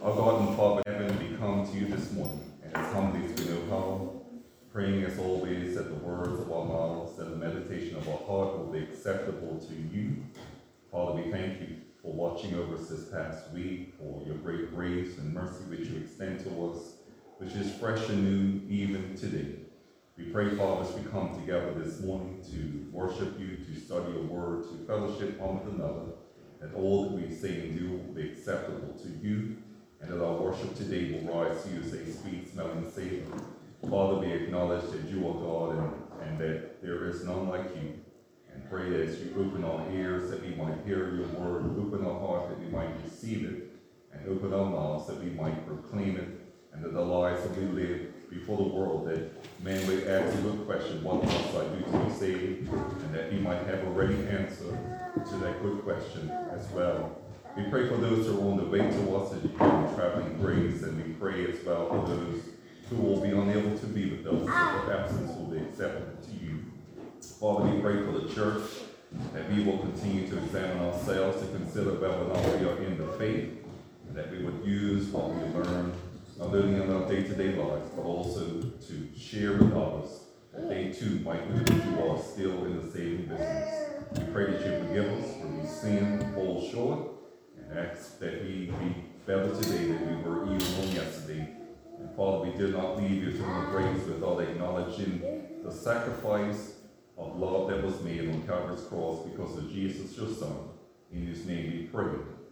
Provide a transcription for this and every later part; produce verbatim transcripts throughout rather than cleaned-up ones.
Our God and Father in heaven, we come to you this morning, and as humbly as we know how, praying as always that the words of our mouths and the meditation of our heart will be acceptable to you. Father, we thank you for watching over us this past week, for your great grace and mercy which you extend to us, which is fresh and new even today. We pray, Father, as we come together this morning to worship you, to study your word, to fellowship one with another, that all that we say and do will be acceptable to you, and that our worship today will rise to you as a sweet-smelling savor. Father, we acknowledge that you are God and, and that there is none like you. And pray as you open our ears that we might hear your word, open our heart that we might receive it, and open our mouths that we might proclaim it, and that the lives that we live before the world, that men may ask a good question, what must I do to be saved? And that we might have a ready answer to that good question as well. We pray for those who are on the way to us that you give them traveling grace, and we pray as well for those who will be unable to be with us, that their absence will be acceptable to you. Father, we pray for the church, that we will continue to examine ourselves, to consider whether or not we are in the faith, and that we would use what we learn, not only in our day-to-day lives, but also to share with others, that they too might know that you are still in the saving business. We pray that you forgive us when we sin, fall short, and ask that we be better today than we were even on yesterday. And Father, we did not leave your throne of grace without acknowledging the sacrifice of love that was made on Calvary's cross because of Jesus, your Son. In whose name we pray.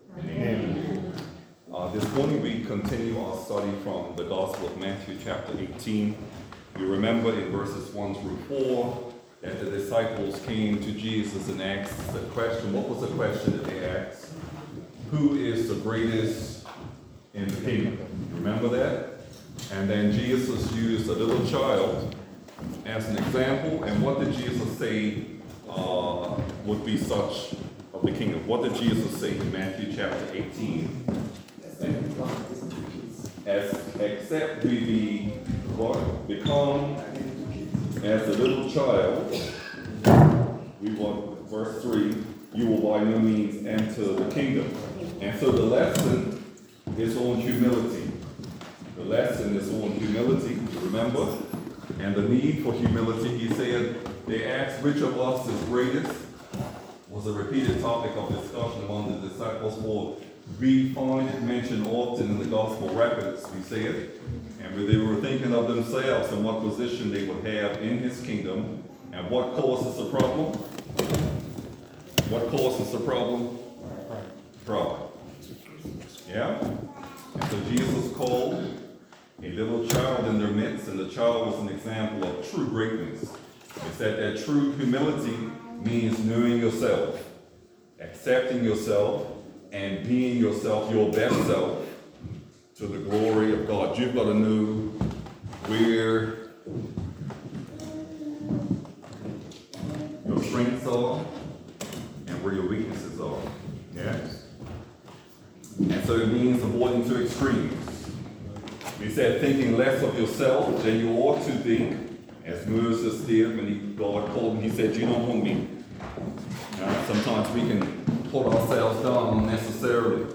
Amen. Uh, this morning we continue our study from the Gospel of Matthew, chapter eighteen. You remember in verses one through four that the disciples came to Jesus and asked the question. What was the question that they asked? Who is the greatest in the kingdom? You remember that? And then Jesus used a little child as an example. And what did Jesus say uh, would be such of the kingdom? What did Jesus say in Matthew chapter eighteen? As except we be what? Become as a little child, we want verse three, you will by no means enter the kingdom. And so the lesson is on humility. The lesson is on humility, remember? And the need for humility. He said, they asked which of us is greatest, was a repeated topic of discussion among the disciples. For we find it mentioned often in the gospel records, we say it. And they were thinking of themselves and what position they would have in his kingdom. And what causes the problem? What causes the problem? Pride. Yeah? And so Jesus called a little child in their midst, and the child was an example of true greatness. It said that true humility means knowing yourself, accepting yourself, and being yourself, your best self, to the glory of God. You've got to know where your strengths are and where your weaknesses are. Yes? And so it means avoiding two extremes. We said thinking less of yourself than you ought to think, as Moses did when he, God called him. He said, you don't want me. Uh, sometimes we can put ourselves down unnecessarily.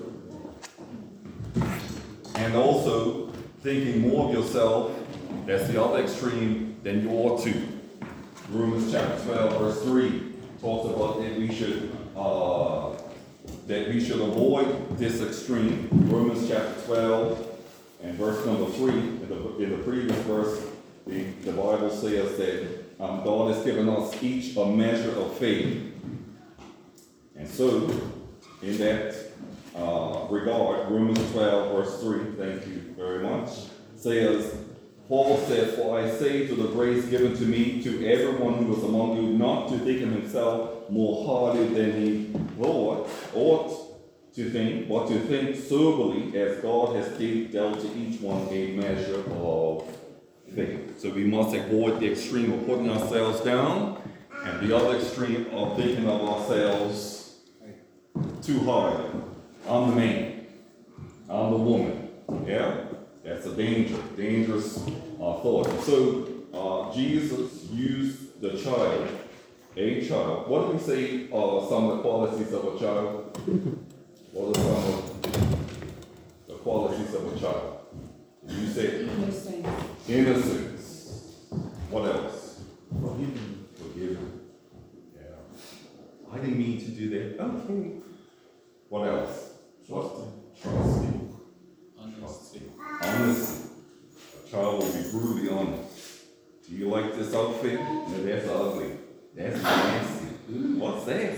And also thinking more of yourself, that's the other extreme, than you ought to. Romans chapter twelve, verse three talks about that we should uh, that we should avoid this extreme. Romans chapter twelve and verse number three, in the, in the previous verse, the, the Bible says that um, God has given us each a measure of faith. And so, in that uh, regard, Romans twelve, verse three, thank you very much, says, Paul says, for I say to the grace given to me, to everyone who is among you, not to think of himself more highly than he ought, ought to think, but to think soberly, as God has dealt to each one a measure of faith. So we must avoid the extreme of putting ourselves down, and the other extreme of thinking of ourselves too highly. I'm the man. I'm the woman. Yeah? That's a danger, dangerous uh, thought. So uh, Jesus used the child, a child. What do we say uh, some of the qualities of a child? What are some of the qualities of a child. You said Innocence. innocence. What else? Forgiving. Forgiving. Yeah. I didn't mean to do that. Okay. What else? Trusting. Trusting. Honesty. Honesty. A child will be brutally honest. Do you like this outfit? No, that's ugly. That's nasty. Ooh, what's that?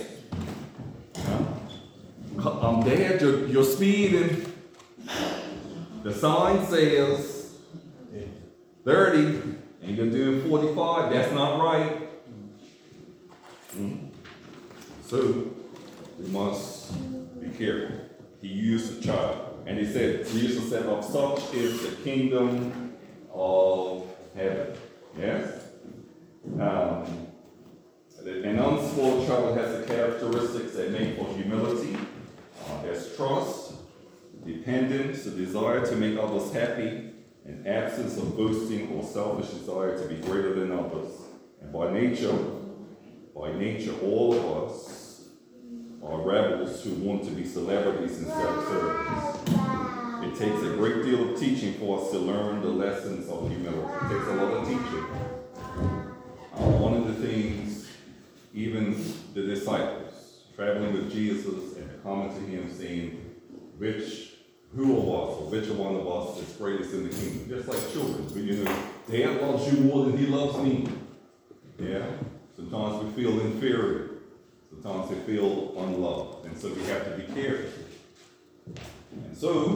Huh? I'm Dad, you're, you're speeding. The sign says thirty, and you're doing forty-five. That's not right. Mm. So, we must be careful. He used a child, and he said, Jesus said, of such is the kingdom of heaven. Yes? Um, an unspoiled child has the characteristics that make for humility. Uh, there's trust, dependence, a desire to make others happy, an absence of boasting or selfish desire to be greater than others. And by nature, by nature, all of us are rebels who want to be celebrities in self-service. It takes a great deal of teaching for us to learn the lessons of humility. It takes a lot of teaching. Uh, one of the things, even the disciples, traveling with Jesus and coming to him saying, which, who of us, or which one of us is greatest in the kingdom? Just like children, when you know, Dad loves you more than he loves me. Yeah? Sometimes we feel inferior. Sometimes we feel unloved. And so we have to be careful. And so,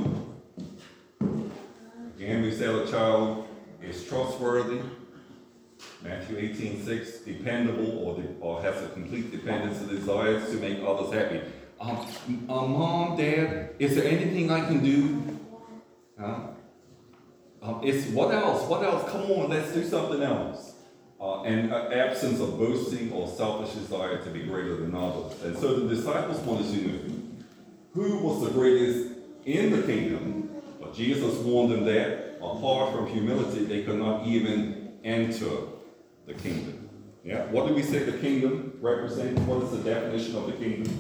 again, we said a child is trustworthy. Matthew eighteen six, dependable, or, de- or has a complete dependence and desires to make others happy. Um, um, Mom, Dad, is there anything I can do? Huh? Um, it's what else? What else? Come on, let's do something else. Uh, and uh, absence of boasting or selfish desire to be greater than others. And so the disciples wanted to know who was the greatest in the kingdom. But Jesus warned them that apart from humility, they could not even enter the kingdom. Yeah. What do we say the kingdom represents? What is the definition of the kingdom?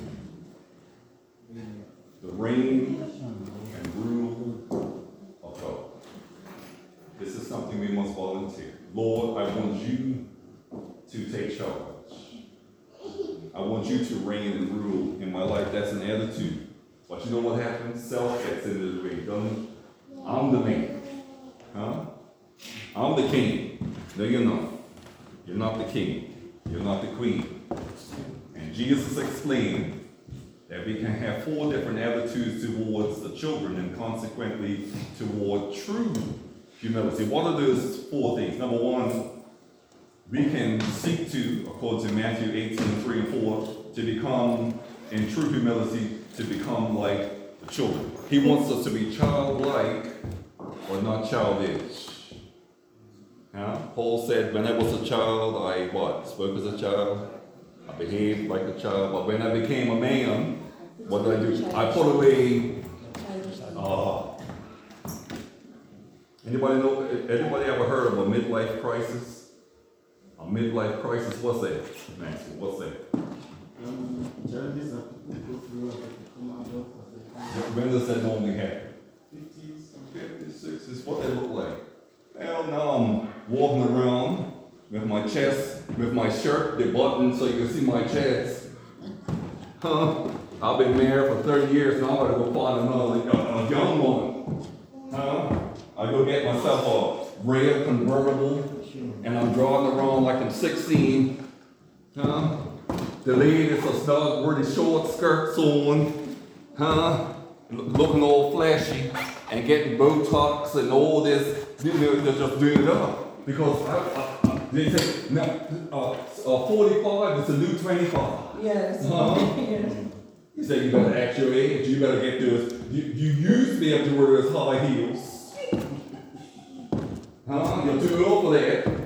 The reign and rule of God. This is something we must volunteer. Lord, I want you to take charge. I want you to reign and rule in my life. That's an attitude. But you know what happens? Self gets into the way, doesn't it? I'm the man. Huh? I'm the king. No, you're not. You're not the king. You're not the queen. And Jesus explained that we can have four different attitudes towards the children and consequently toward true humility. What are those four things? Number one, we can seek to, according to Matthew eighteen, three and four, to become, in true humility, to become like the children. He wants us to be childlike or not childish. Huh? Paul said, when I was a child, I what? Spoke as a child. I behaved like a child. But when I became a man, what did I do? I put away. Uh, anybody know? Anybody ever heard of a midlife crisis? A midlife crisis? What's that, Nancy? What's that? Um, challenges that people go through as they become adults. When does that normally happen? fifties, fifties, sixties. What they look like? Well, now I'm walking around with my chest, with my shirt, the button so you can see my chest. Huh? I've been married for thirty years, now I'm going to go find another a, a young woman. Huh? I go get myself a red convertible, and I'm driving around like I'm sixteen. Huh? The ladies are snug, wearing short skirts on. Huh? Looking all flashy and getting Botox and all this. You know, they're just doing it up. Because I, I, they say, now, uh, uh, forty-five is the new twenty-five. Yes. Huh? Yes. You say you better act your age, you better get those. You, you used to be able to wear those high heels. Huh? You're too old for that.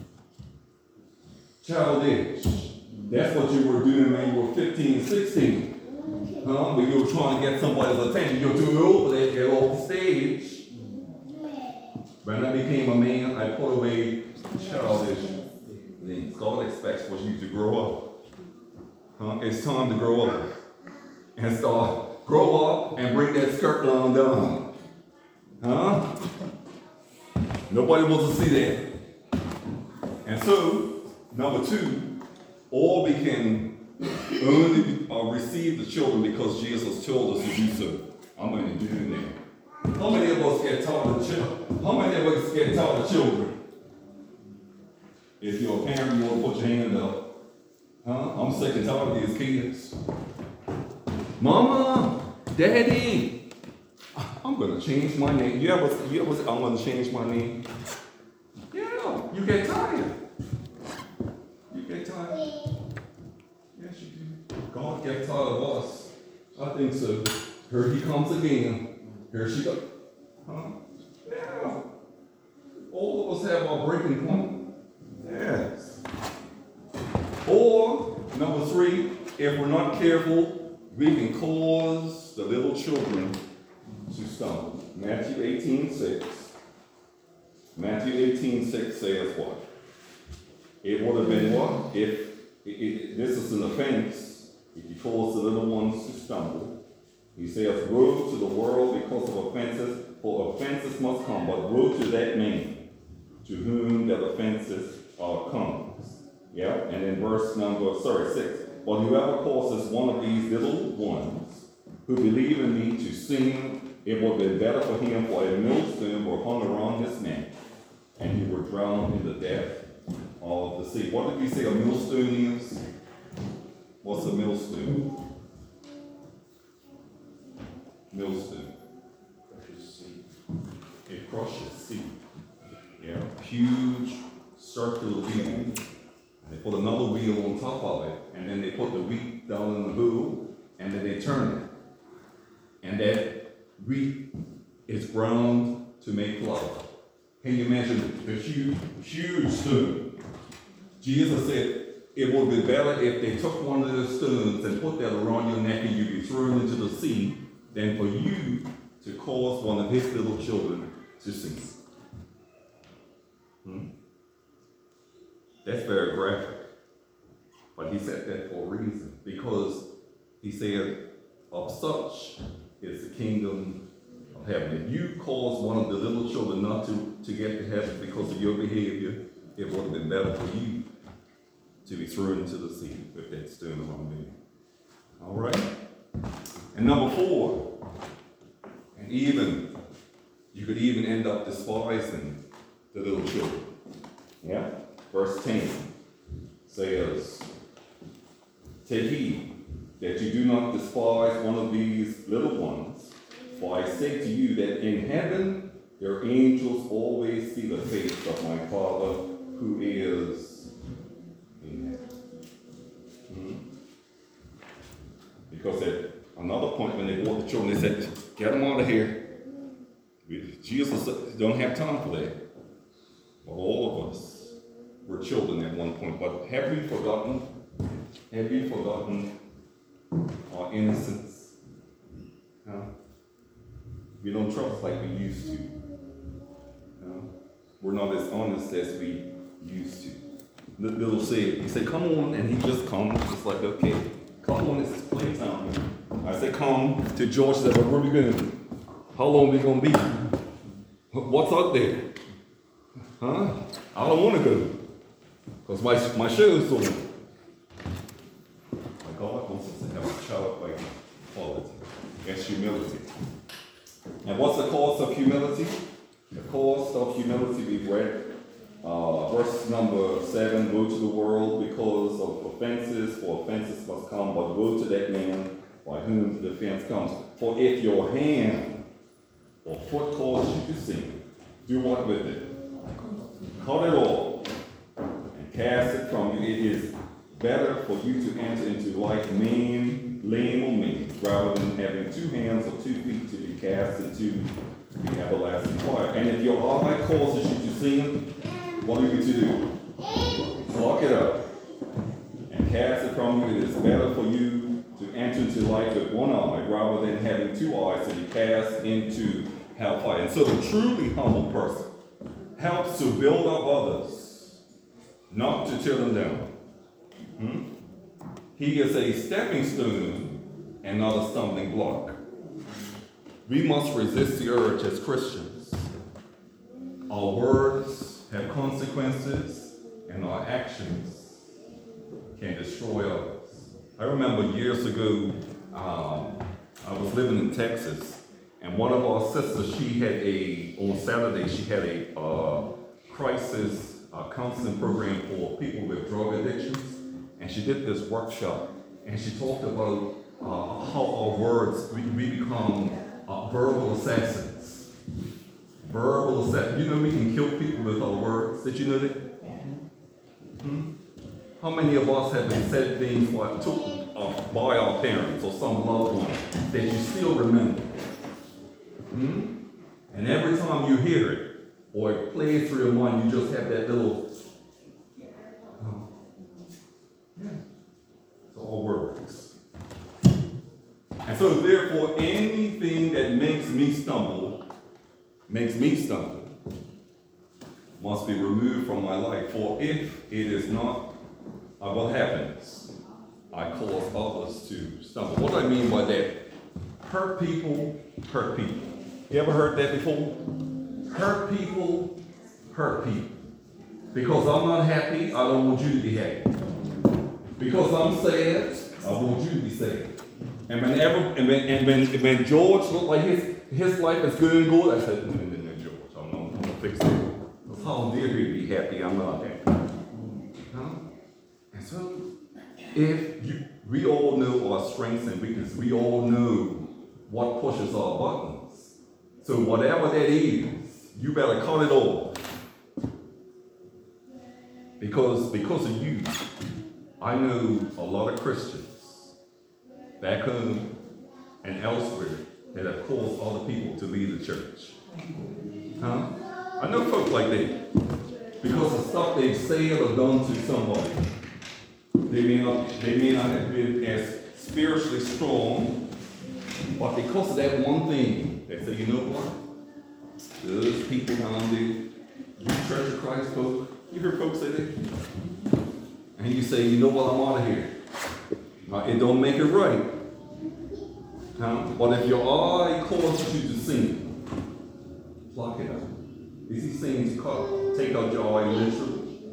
Childish. That's what you were doing when you were fifteen, sixteen. Huh? When you were trying to get somebody's attention. You're too old for that, get off the stage. When I became a man, I put away childish things. God expects for you to grow up. Huh? It's time to grow up. And start, grow up and bring that skirt down down. Huh? Nobody wants to see that. And so, number two, or we can only uh, receive the children because Jesus told us to do so. I'm going to do that. How many of us get taught of children? How many of us get taught of children? If you're a parent, you want to put your hand up. Huh? I'm sick and tired of these kids. Mama, Daddy, I'm going to change my name. You ever, you ever say, I'm going to change my name? Yeah, you get tired. You get tired. Yes, you do. God gets tired of us. I think so. Here he comes again. Here she goes. Huh? Yeah. All of us have our breaking point. Yes. Or, number three, if we're not careful, we can cause the little children to stumble. Matthew eighteen six. Matthew eighteen six says what? It would have been what? If it, it, this is an offense, if you cause the little ones to stumble. He says, woe to the world because of offenses, for offenses must come, but woe to that man to whom that offenses uh, comes. Yeah, and in verse number, sorry, six. But whoever causes one of these little ones who believe in me to sin, it would be better for him for a millstone were hung around his neck, and he were drowned in the depth of the sea. What did we say a millstone is? What's a millstone? Millstone. Crushes seed. It crushes seed. Yeah. Huge circular wheel. They put another wheel on top of it, and then they put the wheat down in the bowl, and then they turn it. And that wheat is ground to make flour. Can you imagine the huge, huge stone? Jesus said it would be better if they took one of those stones and put that around your neck and you'd be thrown into the sea than for you to cause one of his little children to sink. Hmm? That's very graphic. But he said that for a reason. Because he said, of such is the kingdom of heaven. If you cause one of the little children not to, to get to heaven because of your behavior, it would have been better for you to be thrown into the sea with that stone around you. All right? And number four, and even, you could even end up despising the little children. Yeah? Verse ten says, take heed that you do not despise one of these little ones, for I say to you that in heaven their angels always see the face of my Father who is in heaven. Hmm? Because at another point when they brought the children, they said, get them out of here. Jesus don't have time for that. But all of us were children at one point. But have we forgotten? Have you forgotten our innocence? Huh? We don't trust like we used to. Huh? We're not as honest as we used to. The little said, he said, come on, and he just comes, just like, okay, come on, it's playtime. I said, come to George, said, well, where are we going to do? How long are we going to be? What's out there? Huh? I don't want to go. Because my, my show is on. My God wants us to have a childlike quality. That's humility. And what's the cost of humility? The cost of humility we've read. Uh, verse number seven, woe to the world because of offenses, for offenses must come, but woe to that man by whom the offense comes. For if your hand or foot causes you to sin, do what with it? Cut it off and cast it from you. It is better for you to enter into life maimed, lame or maimed, rather than having two hands or two feet to be cast into the everlasting fire. And if your eye causes you to sin, what are you to do? Pluck it up and cast it from you. It is better for you to enter into life with one eye rather than having two eyes to be cast into hellfire. And so the truly humble person helps to build up others, not to tear them down. Hmm? He is a stepping stone and not a stumbling block. we must resist the urge as Christians. Our words have consequences, and our actions can destroy others. I remember years ago, um, I was living in Texas, and one of our sisters, she had a, on Saturday, she had a uh, crisis uh, counseling program for people with drug addictions, and she did this workshop, and she talked about uh, how our words, we, we become uh, verbal assassins. Verbal assassins. You know we can kill people with our words. Did you know that? Hmm? How many of us have been said things like, to, uh, by our parents or some loved one that you still remember? Hmm? And every time you hear it, or it plays through your mind, you just have that little, oh, yeah, it's all words. And so therefore, anything that makes me stumble, makes me stumble, must be removed from my life. For if it is not, uh, what happens? I cause others to stumble. What do I mean by that? Hurt people, hurt people. You ever heard that before? Hurt people, hurt people. Because I'm not happy, I don't want you to be happy. Because I'm sad, I want you to be sad. And whenever, and when, and when, when George looked like his, his life is good and good, I said, no, no, no, George, I'm, I'm, I'm gonna fix it. Because how dare you be happy, I'm not happy. Huh? And so, if you, we all know our strengths and weaknesses, we all know what pushes our buttons. So whatever that is, you better cut it off. Because, because of you, I know a lot of Christians back home and elsewhere that have caused other people to leave the church. Huh? I know folks like that. Because of stuff they've said or done to somebody. They may not, they may not have been as spiritually strong, but because of that one thing, they say, you know what? Those people down there, you Church of Christ folk, you hear folks say that? And you say, you know what, I'm out of here. Uh, it don't make it right. Huh? But if your eye causes you to sin, pluck it out. Is he saying to cut, take out your eye literally?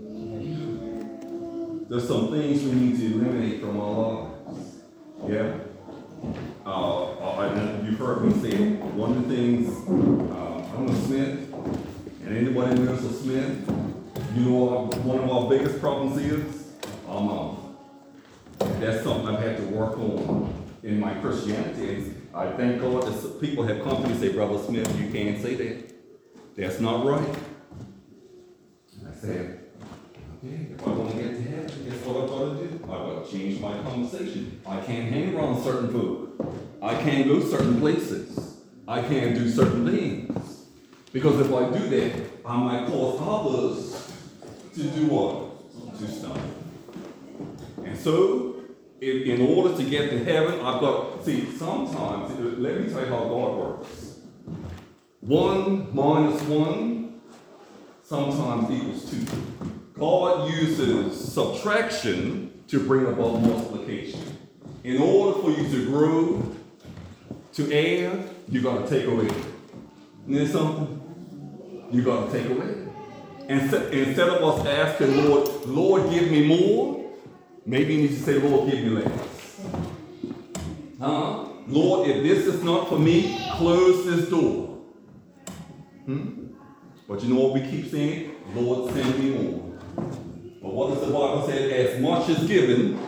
There's some things we need to eliminate from our lives. Yeah? Uh, I, you've heard me say one of the things, uh, I'm a Smith, and anybody knows a Smith, you know what one of our biggest problems is? Our mom. That's something I've had to work on in my Christianity. And I thank God that people have come to me and say, Brother Smith, you can't say that. That's not right. And I said, okay, if I want to get to heaven, guess what I've got to do? I've got to change my conversation. I can't hang around certain folk. I can't go certain places. I can't do certain things. Because if I do that, I might cause others to do what? To stumble. And so, if, in order to get to heaven, I've got, see, sometimes, let me tell you how God works. One minus one sometimes equals two. God uses subtraction to bring about multiplication. In order for you to grow, to add, you got to take away. Isn't there something? You got to take away. And instead of us asking, Lord, Lord, give me more, maybe you need to say, Lord, give me less. Huh? Lord, if this is not for me, close this door. Hmm? But you know what we keep saying? Lord, send me more. But what does the Bible say? As much is given,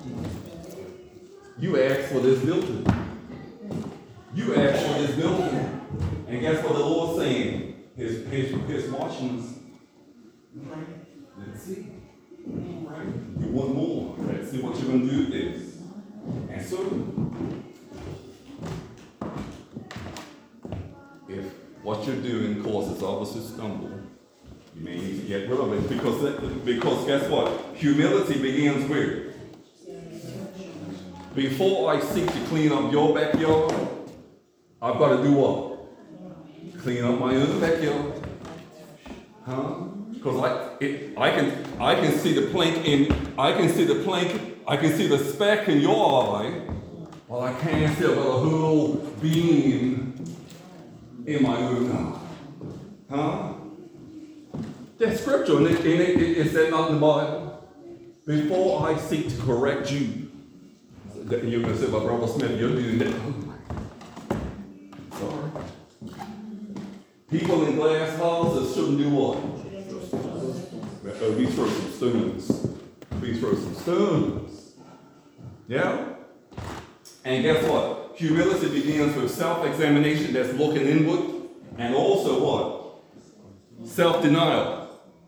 you ask for this building. You ask for this building. And guess what the Lord's saying? His, his, his watchman's, right? Let's see. Right? You want more. Let's see what you're going to do with this. And so, if what you're doing causes others to stumble, you may need to get rid of it. Because, that, because guess what? Humility begins where? Before I seek to clean up your backyard, I've got to do what? Clean up my own backyard. Huh? Because I, it, I can, I can see the plank in, I can see the plank, I can see the speck in your eye, while I can't see about a whole beam in my own eye? Huh? That's scripture, and it, and it, it, it said not in the Bible. Before I seek to correct you, you're going to say, but Brother Smith, you're doing that. Sorry. People in glass houses shouldn't do what? Uh, we throw some stones. We throw some stones. Yeah? And guess what? Humility begins with self-examination, that's looking inward, and also what? Self-denial.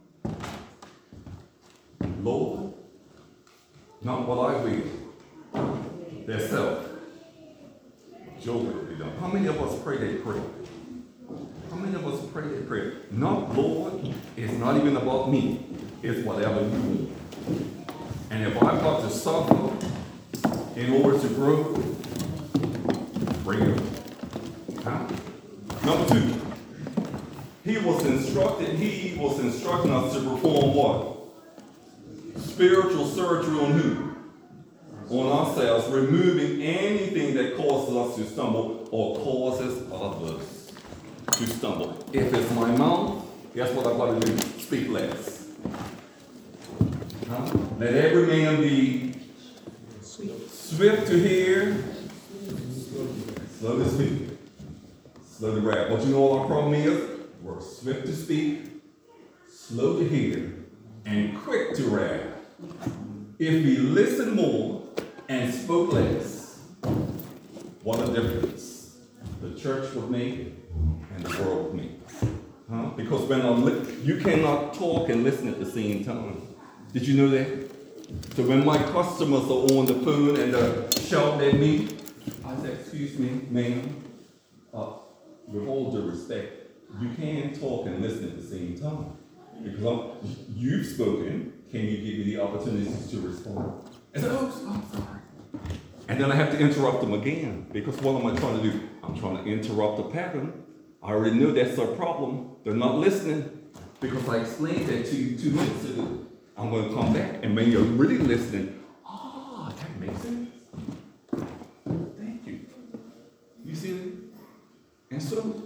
Lord, not what I will. Their self. Your will be done. How many of us pray that prayer? How many of us pray that prayer? Not Lord, it's not even about me. It's whatever you want. And if I've got to suffer in order to grow, bring it on. Huh? Number two, he was instructed, he was instructing us to perform what? Spiritual surgery on who? On ourselves, removing anything that causes us to stumble or causes others to stumble. If it's my mouth, guess what I've got to do? Speak less. Huh? Let every man be swift to hear, slow to speak, slow to wrath. But you know what our problem is? We're swift to speak, slow to hear, and quick to wrath. If we listen more and spoke less, what a difference the church would make and the world would make. Huh? Because when I'm li- you cannot talk and listen at the same time. Did you know that? So when my customers are on the phone and they're shouting at me, I say, excuse me, ma'am, uh, with all due respect, you can talk and listen at the same time. Because I'm, you've spoken, can you give me the opportunities to respond? And say, oh, I'm sorry. And then I have to interrupt them again. Because what am I trying to do? I'm trying to interrupt the pattern. I already know that's their problem. They're not listening. Because I explained that to you two minutes ago. I'm going to come back, and when you're really listening, ah, oh, that makes sense. Thank you. You see it? And so,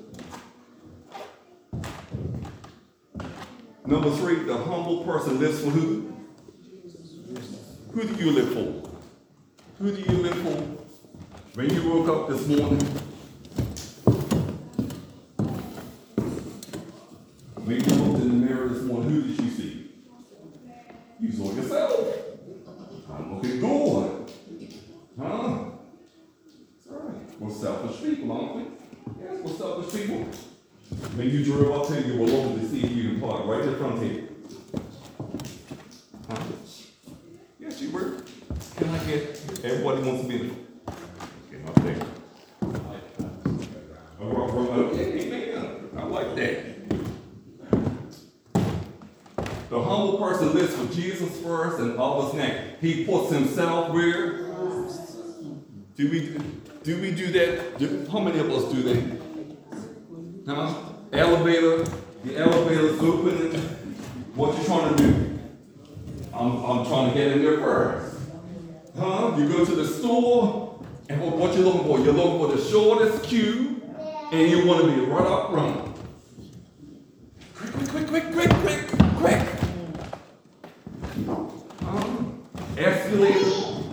number three, the humble person lives for who? Who do you live for? Who do you live for? When you woke up this morning, when you looked in the mirror this morning, who did you see? You saw yourself. I'm looking good. Huh? That's right. We're selfish people, aren't we? Yes, we're selfish people. When you drove up here, you were looking to see if you can park right in front here. Huh? Yes, you were. Can I get, everybody wants to be there. Get up there. Okay, man. I like that. The humble person lives for Jesus first and others next. He puts himself where? Do we do we do that? Do, how many of us do that? Huh? Elevator, the elevator's opening. What you trying to do? I'm I'm trying to get in there first. Huh? You go to the store, and what, what you looking for? You're looking for the shortest queue, and you want to be right up front. Quick, quick, quick, quick, quick, quick, quick. Um, escalator.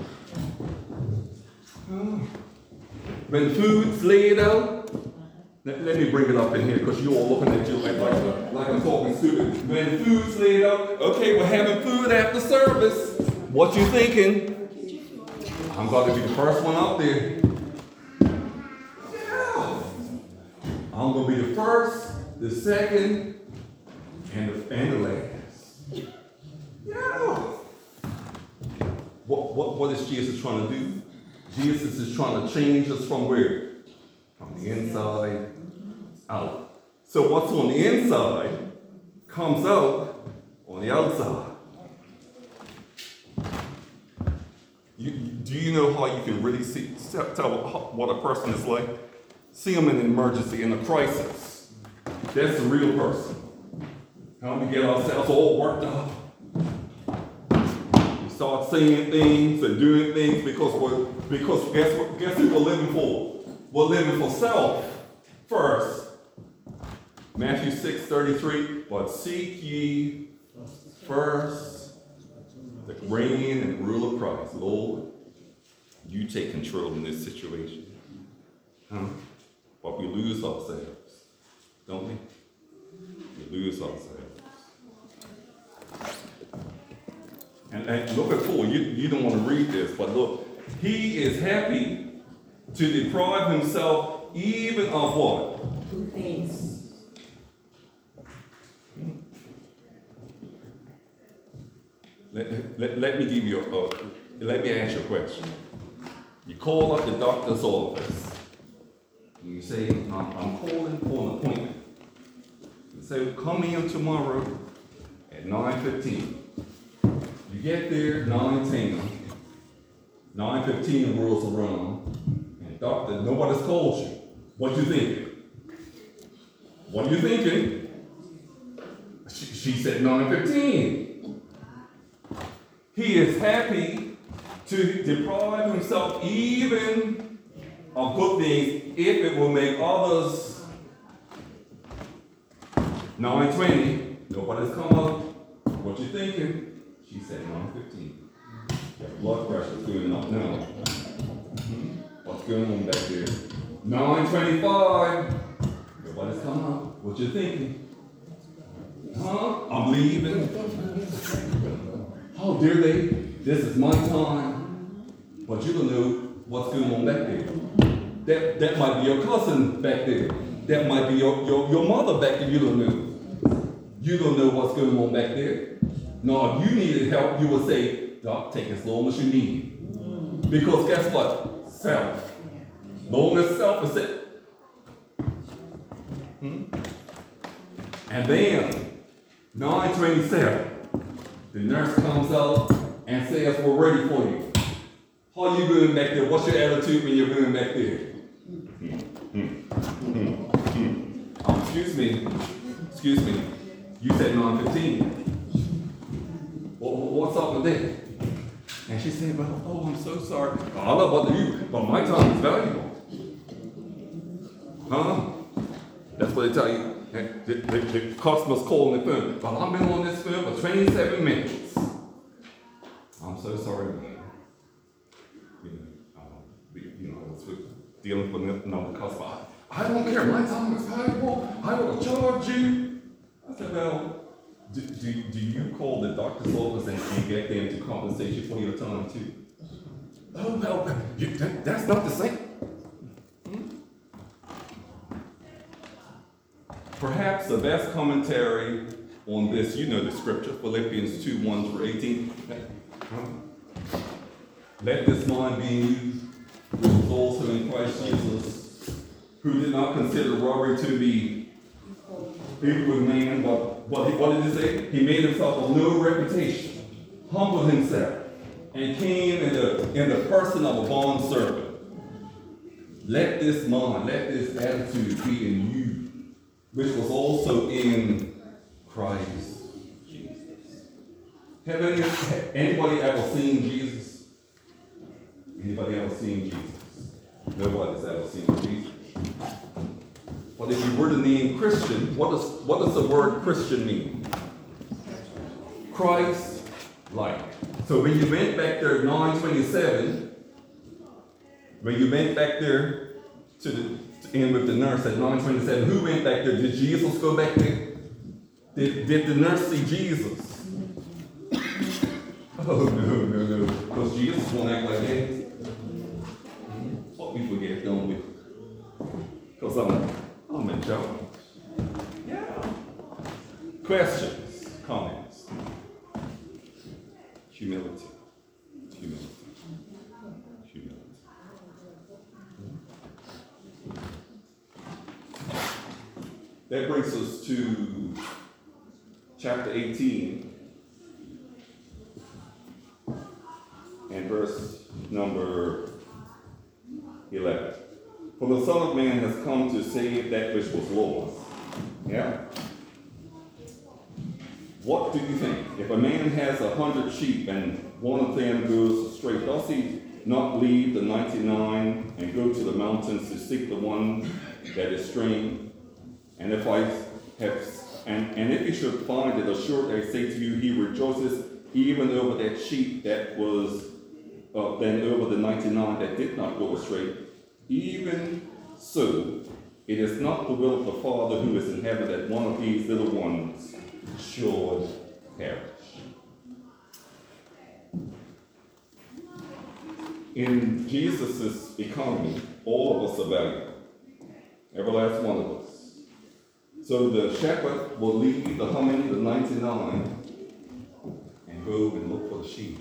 Um, when food's laid out, let, let me bring it up in here because you're all looking at you like, like, like I'm talking stupid. When food's laid out, okay, we're having food after service. What you thinking? I'm going to be the first one out there. Yeah. I'm going to be the first, the second, and the, and the last. Yeah. What, what, what is Jesus trying to do? Jesus is trying to change us from where? From the inside out. So what's on the inside comes out on the outside. You, do you know how you can really see, tell what a person is like? See them in an emergency, in a crisis. That's the real person. How we get ourselves all worked up. We start saying things and doing things because we're, because guess what? Guess who we're living for? We're living for self first, Matthew six thirty-three, but seek ye first the reign and rule of Christ. Lord, you take control in this situation. Huh? But we lose ourselves, don't we? We lose ourselves. And, and look at four, you, you don't want to read this, but look, he is happy to deprive himself even of what? Two things. Let, let, let me give you a, uh, let me ask you a question. You call up the doctor's office, and you say, I'm, I'm calling for an appointment. You say, come in tomorrow at nine fifteen. You get there nine ten. nine fifteen rolls around, and doctor, nobody's called you. What you thinking? What are you thinking? She, she said nine fifteen. He is happy to deprive himself even of good things if it will make others. nine twenty, nobody's come up. What you thinking? She said nine fifteen. Your blood pressure's going up now. Hmm? What's going on back there? nine twenty-five. Nobody's come up. What you thinking? Huh? I'm leaving. How dare they? This is my time. But you don't know what's going on back there. That, that might be your cousin back there. That might be your, your, your mother back there. You don't know. You don't know what's going on back there. Now, if you needed help, you would say, Doc, take as long as you need. Because guess what? Self. Long as self is it. Hmm? And then, nine twenty-seven. The nurse comes out and says, we're ready for you. How are you going back there? What's your attitude when you're going back there? Hmm, hmm, hmm, hmm. Um, excuse me. Excuse me. You said nine fifteen. What, what's up with that? And she said, well, oh, I'm so sorry. I don't know about you, but my time is valuable. Huh? That's what they tell you. The, the, the customer's calling the phone. But I've been on this phone for twenty-seven minutes. I'm so sorry. You know, um, you know, it's with dealing with another customer. I, I don't care. My time is valuable. I will charge you. I said, well, do, do, do you call the doctor's office and, and get them to compensate you for your time too? Oh, no, you, that, that's not the same. Hmm? Perhaps the best commentary on this, you know the scripture, Philippians two, one through eighteen. Huh? Let this mind be in you, which was also in Christ Jesus, who did not consider robbery to be equal with man, but what, what did he say? He made himself of no reputation, humbled himself, and came in the, in the person of a bondservant. Let this mind, let this attitude be in you, which was also in Christ Jesus. Have any, have anybody ever seen Jesus? Anybody ever seen Jesus? Nobody's ever seen Jesus. But if you were to name Christian, what does what does the word Christian mean? Christ-like. So when you went back there at nine twenty-seven, when you went back there to the in with the nurse at nine twenty-seven, who went back there? Did Jesus go back there? Did, did the nurse see Jesus? Oh, no, no, no. Because Jesus won't act like that. What we forget, don't we? Because I'm, I'm in charge. Yeah. Questions? Comments? Humility. Humility. Humility. That brings us to chapter eighteen and verse number eleven. For the Son of Man has come to save that which was lost. Yeah? What do you think? If a man has a hundred sheep and one of them goes astray, does he not leave the ninety-nine and go to the mountains to seek the one that is straying? And if I have, and, and if he should find it, assuredly I say to you, he rejoices even over that sheep that was, uh, than over the ninety-nine that did not go astray. Even so, it is not the will of the Father who is in heaven that one of these little ones should perish. In Jesus' economy, all of us are valuable. Every last one of us. So the shepherd will leave the how many? The ninety-nine and go and look for the sheep.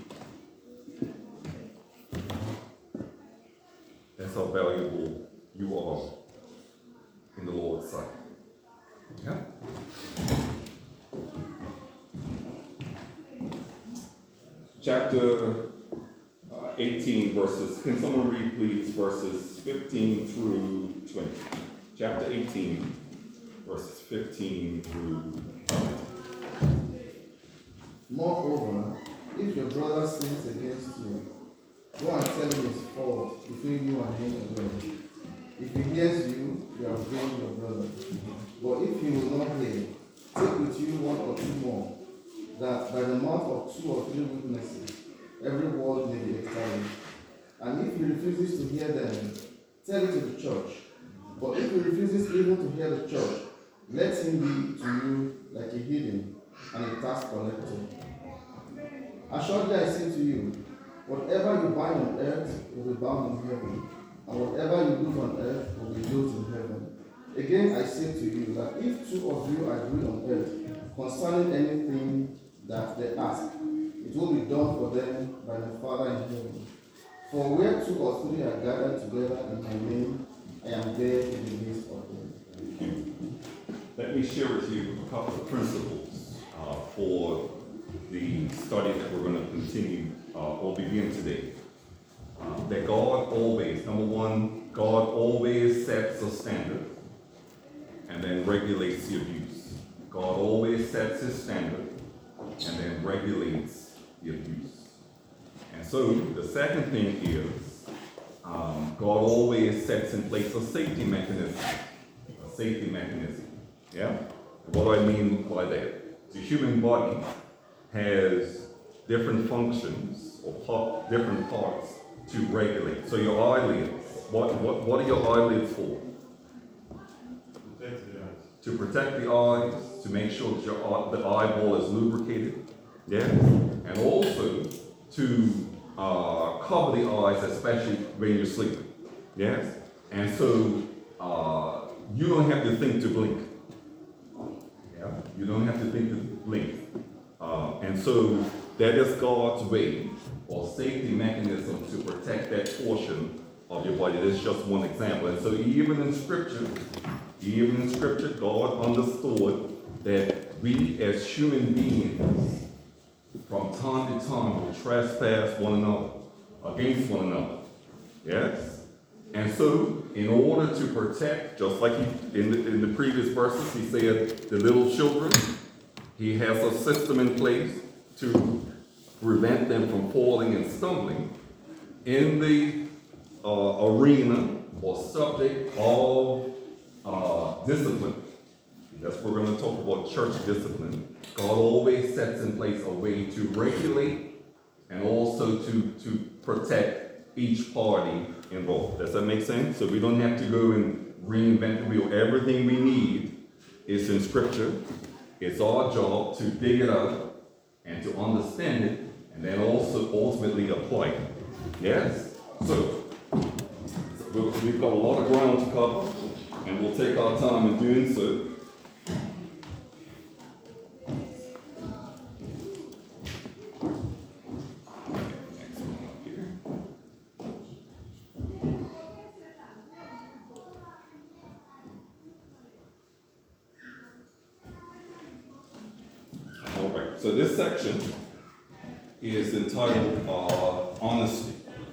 That's how valuable you are in the Lord's sight. Yeah? Chapter uh, eighteen verses, can someone read please verses fifteen through twenty? Chapter eighteen, verses fifteen through twenty. Moreover, if your brother sins against you, go and tell him his fault between you and him alone. If he hears you, you have gained your brother. But if he will not hear, take with you one or two more, that by the mouth of two or three witnesses every word may be established. And if he refuses to hear them, tell it to the church. But if he refuses even to hear the church, let him be to you like a heathen and a tax collector. Assuredly I say to you, whatever you bind on earth will be bound in heaven, and whatever you loose on earth will be loosed in heaven. Again I say to you that if two of you agree on earth concerning anything that they ask, it will be done for them by my Father in heaven. For where two or three are gathered together in my name, I am there in the midst of them. Let me share with you a couple of principles uh, for the study that we're going to continue uh, or begin today. Uh, that God always, number one, God always sets a standard and then regulates the abuse. God always sets his standard and then regulates the abuse. And so the second thing is um, God always sets in place a safety mechanism. A safety mechanism. Yeah? What do I mean by that? The human body has different functions or part, different parts to regulate. So your eyelids, what, what, what are your eyelids for? Protect the eyes. To protect the eyes, to make sure that your eye, the eyeball is lubricated, yes, and also to uh, cover the eyes, especially when you're sleeping, yes. And so uh, you don't have to think to blink. Yeah, you don't have to think to blink. Uh, and so that is God's way or safety mechanism to protect that portion of your body. This is just one example. And so even in Scripture, even in Scripture, God understood that we as human beings, from time to time, will trespass one another, against one another. Yes? And so, in order to protect, just like he, in, the, in the previous verses, he said, the little children, he has a system in place to prevent them from falling and stumbling in the uh, arena or subject of uh, discipline. That's what we're going to talk about, church discipline. God always sets in place a way to regulate and also to, to protect each party involved. Does that make sense? So we don't have to go and reinvent the wheel. Everything we need is in Scripture. It's our job to dig it out and to understand it and then also ultimately apply it. Yes? So, so we've got a lot of ground to cover and we'll take our time in doing so. So this section is entitled uh, Honesty.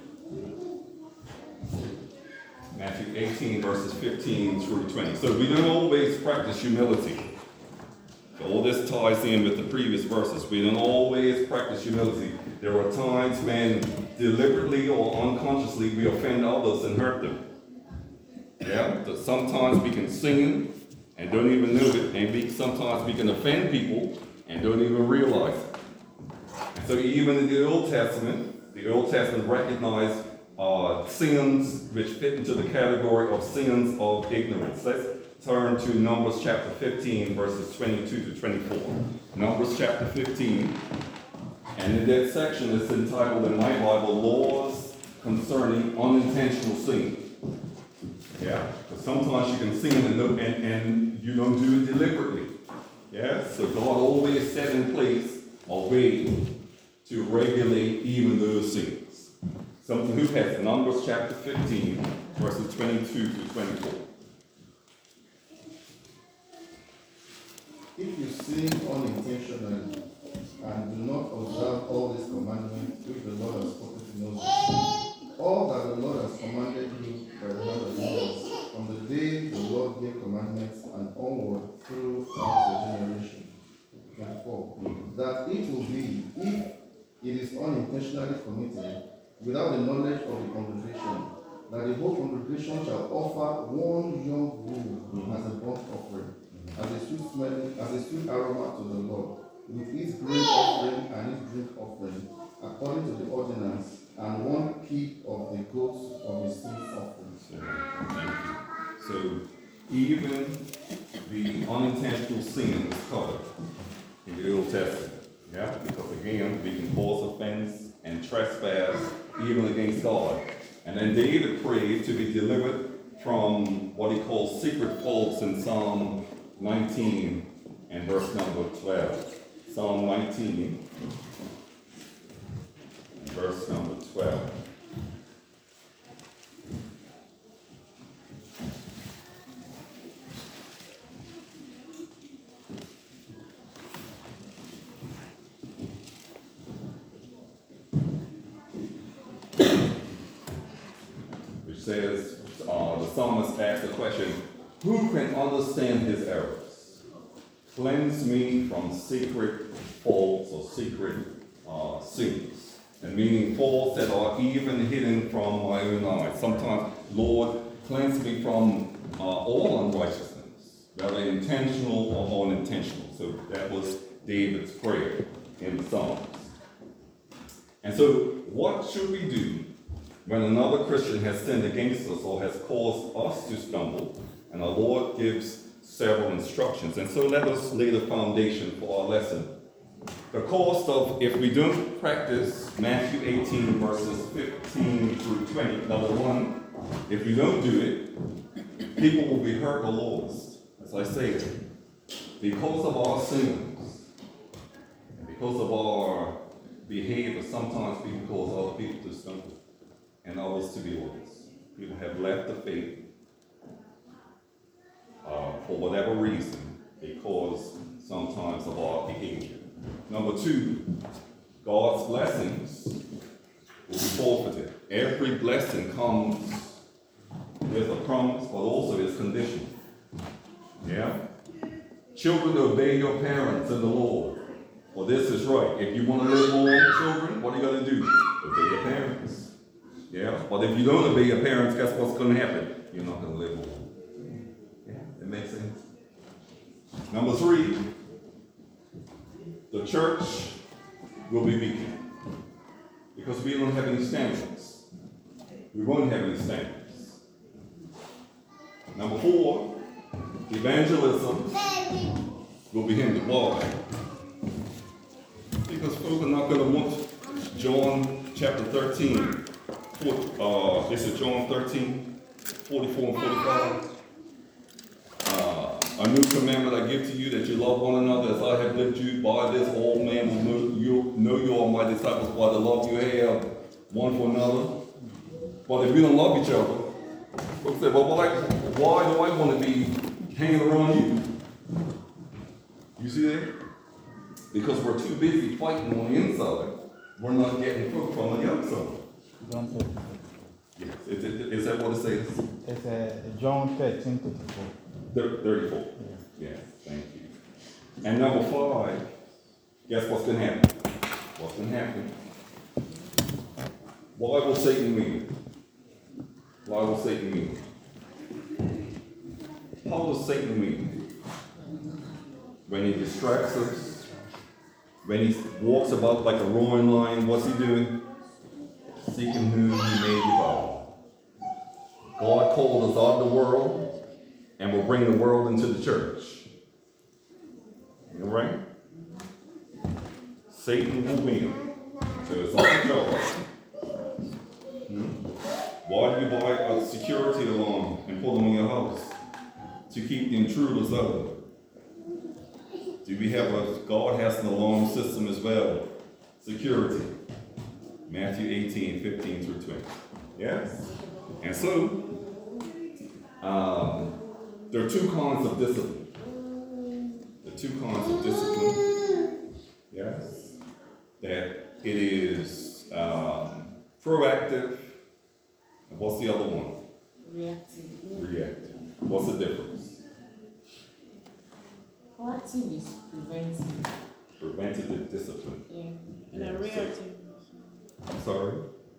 Matthew eighteen, verses fifteen through twenty. So we don't always practice humility. All this ties in with the previous verses. We don't always practice humility. There are times when deliberately or unconsciously we offend others and hurt them. Yeah? So sometimes we can sin and don't even know it. And we, sometimes we can offend people and don't even realize it. And so even in the Old Testament, the Old Testament recognized uh, sins which fit into the category of sins of ignorance. Let's turn to Numbers chapter fifteen, verses twenty-two to twenty-four. Numbers chapter fifteen, and in that section it's entitled in my Bible, Laws Concerning Unintentional Sin. Yeah, because sometimes you can sin and, and, and you don't do it deliberately. Yeah, so God always set in place a way to regulate even those sins. Something who has Numbers chapter fifteen, verses twenty-two to twenty-four. If you sin unintentionally and do not observe all these commandments which the Lord has spoken to Moses, all that the Lord has commanded you by the hand of Moses, from the day the Lord gave commandments and onward throughout your generation, twenty-four, that it will be, if it is unintentionally committed, without the knowledge of the congregation, that the whole congregation shall offer one young bull as a burnt offering, as a sweet smelling, as a sweet aroma to the Lord, with its grain offering and its drink offering, according to the ordinance, and one keep of the goats of the sin offering. Thank you. So even the unintentional sin is covered in the Old Testament. Yeah, because again, we can cause offense and trespass even against God. And then David prayed to be delivered from what he calls secret faults in Psalm nineteen and verse number twelve. Psalm nineteen and verse number twelve. Says, uh, the psalmist asks the question, who can understand his errors? Cleanse me from secret faults or secret uh, sins. And meaning faults that are even hidden from my own eyes. Sometimes, Lord, cleanse me from uh, all unrighteousness, whether intentional or unintentional. So that was David's prayer in the Psalms. And so, what should we do when another Christian has sinned against us or has caused us to stumble? And our Lord gives several instructions. And so let us lay the foundation for our lesson. The cost of, if we don't practice Matthew eighteen, verses fifteen through twenty, number one, if we don't do it, people will be hurt or lost. As I say, because of our sins, because of our behavior, sometimes people cause other people to stumble and others to be lost. People have left the faith uh, for whatever reason because sometimes of our behavior. Number two, God's blessings will be forfeited. Every blessing comes with a promise, but also is conditional. Yeah? Children, obey your parents in the Lord, for this is right. If you want to live long, children, what are you going to do? Obey your parents. Yeah, but if you don't obey your parents, guess what's going to happen? You're not going to live long. Yeah, that makes sense. Number three, the church will be weakened because we don't have any standards. We won't have any standards. Number four, evangelism will be hindered. Why? Because folks are not going to want John chapter thirteen. Uh, this is John thirteen, forty-four and forty-five. Uh, a new commandment I give to you, that you love one another as I have loved you. By this all men will know you, know you are my disciples by the love you have one for another. But if we don't love each other, folks say, well, why, why do I want to be hanging around you? You see that? Because we're too busy fighting on the inside. We're not getting food from the outside. John thirteen. Yes. Is, it, is that what it says? It's uh, John thirteen thirty-four. thirty-four. Yeah. Yes, thank you. And number five, guess what's going to happen? What's going to happen? Why will Satan win? Why will Satan win? How does Satan win? when he distracts us, when he walks about like a roaring lion, what's he doing? Seeking whom he may devour. God called us out of the world and will bring the world into the church. All right? Satan will win. So it's all a job. Hmm? Why do you buy a security alarm and put them in your house? To keep the intruders out. Do we have a, God has an alarm system as well. Security. Matthew eighteen, fifteen through twenty. Yes? And so, um, there are two kinds of discipline. The two kinds of discipline. Yes? That it is um, proactive. And what's the other one? Reactive. Reactive. What's the difference? Proactive is preventing. Preventative discipline. Yeah. And Yeah, a so- reactive. I'm sorry?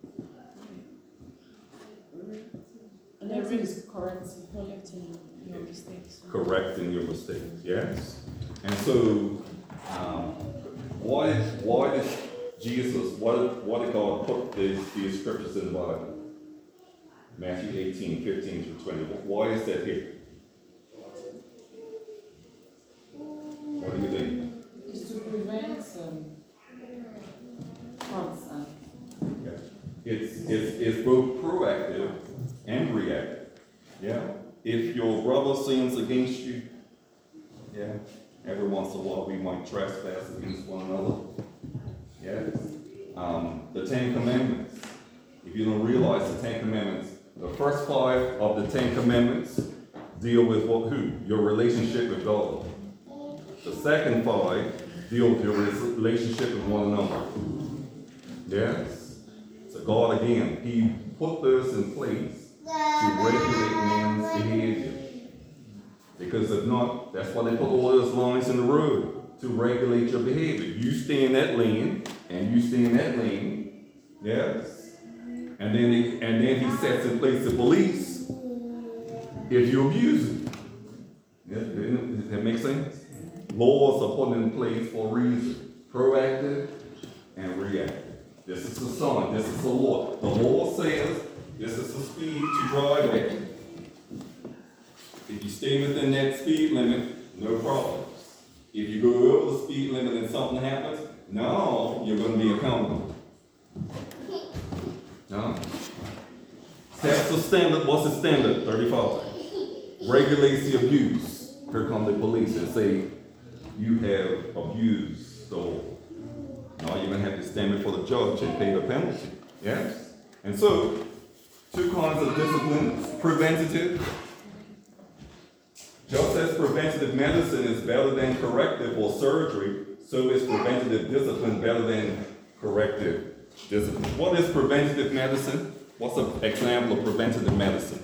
And a Reactive re- is correcting. correcting your mistakes. Correcting your mistakes, yes? And so, um, why, why did Jesus, why did, why did God put these, these scriptures in the Bible? Matthew eighteen, fifteen through twenty. Why is that here? What do you think? Is to prevent um, harms and Yeah. It's, it's, it's both proactive and reactive. Yeah? If your brother sins against you, yeah, every once in a while we might trespass against one another. Yes. Um, the Ten Commandments. If you don't realize the Ten Commandments, the first five of the Ten Commandments deal with what, who? Your relationship with God. The second five deal with your relationship with one another. Yes? So God, again, He put those in place to regulate man's behavior. Because if not, that's why they put all those lines in the road, to regulate your behavior. You stay in that lane, and you stay in that lane. Yes? And then he, and then he sets in place the police if you abuse it. Yeah, does that make sense? Laws are put in place for a reason. Proactive and reactive. This is the sign. This is the law. The law says this is the speed to drive at. If you stay within that speed limit, no problems. If you go over the speed limit and something happens, now you're going to be accountable. No? Sets the standard. What's the standard? thirty-five. Regulates the abuse. Here come the police and say, you have abused the law. Now you're going to have to stand before the judge and pay the penalty. Yes? And so, two kinds of discipline. Preventative. Just as preventative medicine is better than corrective or surgery, so is preventative discipline better than corrective discipline. What is preventative medicine? What's an example of preventative medicine?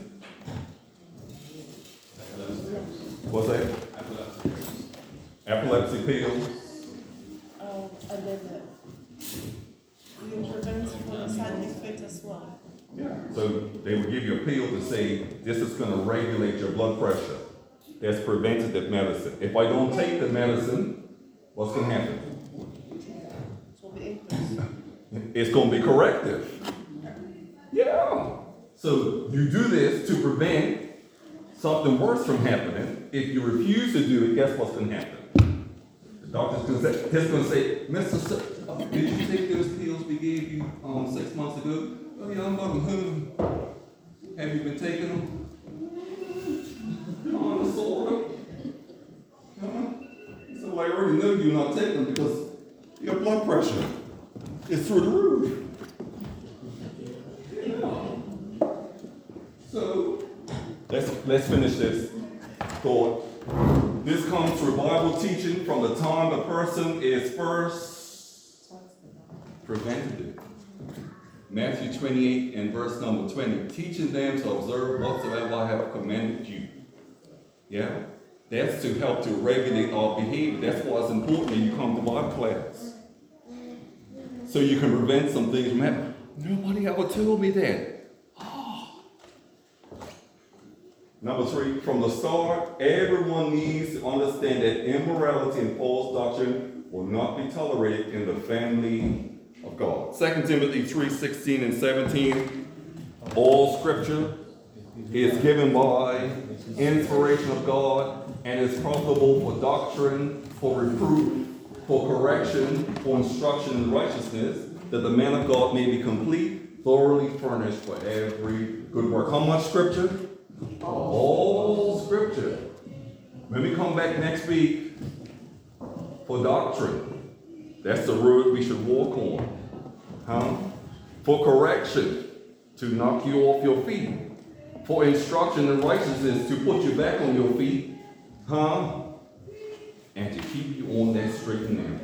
What's that? Epilepsy pills. Um, and then uh, you prevent from a side effect as well. Yeah. So they would give you a pill to say, this is going to regulate your blood pressure. That's preventative medicine. If I don't take the medicine, what's going to happen? So the increase. It's going to be corrective. Yeah. So you do this to prevent something worse from happening. If you refuse to do it, guess what's going to happen? The doctor's going to say, he's going to say, Mister S- uh, did you take those pills we gave you um, six months ago? Oh yeah, I'm not home. Have you been taking them? On the soda. Huh? So I already know you're not taking them because your blood pressure is through the roof. Yeah. So let's let's finish this thought. This comes through Bible teaching from the time a person is first preventative. Matthew twenty-eight and verse number twenty, teaching them to observe whatsoever I have commanded you. Yeah? That's to help to regulate our behavior. That's why it's important that you come to Bible class. So you can prevent some things from happening. Nobody ever told me that. Oh. Number three, from the start, everyone needs to understand that immorality and false doctrine will not be tolerated in the family of God. Second Timothy three, sixteen and seventeen, all scripture is given by inspiration of God and is profitable for doctrine, for reproof, for correction, for instruction in righteousness, that the man of God may be complete, thoroughly furnished for every good work. How much scripture? All scripture. When we come back next week for doctrine, that's the road we should walk on. Huh? For correction, to knock you off your feet. For instruction in righteousness, to put you back on your feet. Huh? And to keep you on that straight and narrow.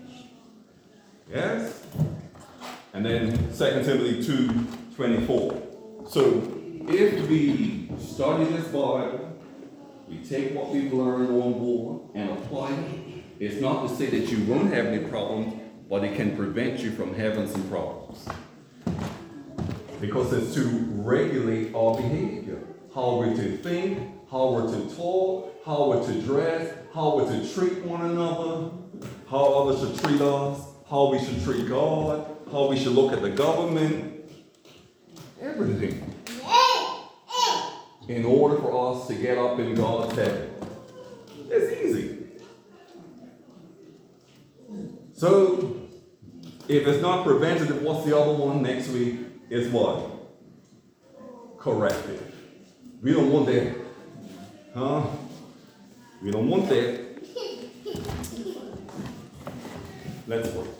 Yes? And then Second Timothy two, twenty-four. So, if we study this Bible, we take what we've learned on board and apply it, it's not to say that you won't have any problems, but it can prevent you from having some problems. Because it's to regulate our behavior. How we're to think, how we're to talk, how we're to dress, how we're to treat one another, how others should treat us, how we should treat God, how we should look at the government, everything. In order for us to get up in God's heaven. It's easy. So, if it's not preventative, what's the other one next week? Is what? Corrective. We don't want that. Huh? We don't want that. Let's work.